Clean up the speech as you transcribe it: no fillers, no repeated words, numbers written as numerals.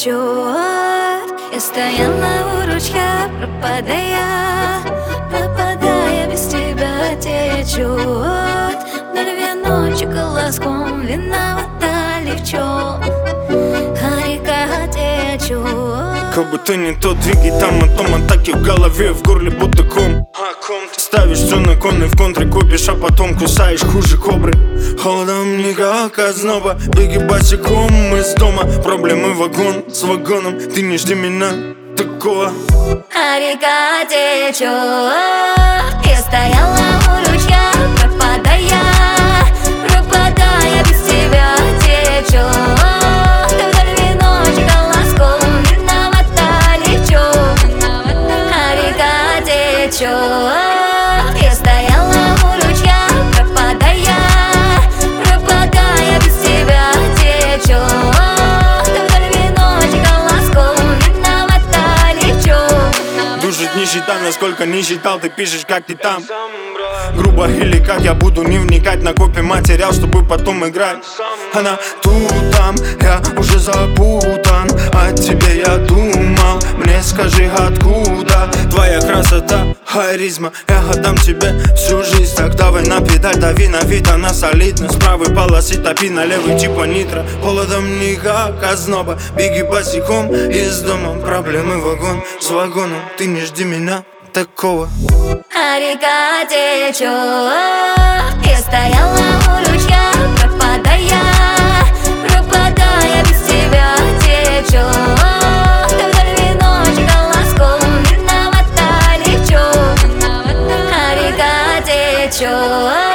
течет. Я стояла у ручья, пропадая, без тебя течет. Вдоль веночек колоском виновата ли в чем, а река течет. Как будто не тот двигай там, а том атаки в голове, в горле будто ком. Ставишь все на кон и в контре копишь, а потом кусаешь хуже кобры. Холодом никак озноба, беги босиком из дома. Проблемы вагон с вагоном, ты не жди меня такого. А река течет. Я стояла у ручья, пропадая, без тебя течет. Вдоль веночек колоском виновата ли в чем, а река течет. Я стояла у ручья, пропадая, без тебя течет. Вдоль веночек колоском виновата ли в чем. Душит нищета, насколько не считал, ты пишешь, как ты там. Грубо или как я буду не вникать, накопим материал, чтобы потом играть. Она тут, там, я уже запутан. О тебе я думал, мне скажи откуда твоя красота, харизма. Я отдам тебе всю жизнь, так давай на педаль, дави на вид, она солидна. С правой полосы топи, на левый типа нитро. Холодом никак озноба, беги босиком из дома. Проблемы вагон с вагоном, ты не жди меня такого. А река течет. Я стояла у ручья, пропадая, без тебя течет. Вдоль веночек колоском виновата ли в чем, а река течет.